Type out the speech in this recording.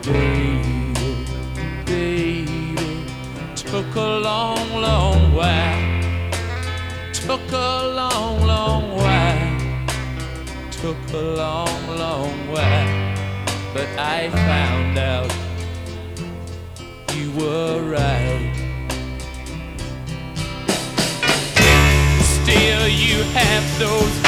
baby, baby. Took a long, long while. Took a long, long while. Took a long, long while. But I found out you were right. Still you have those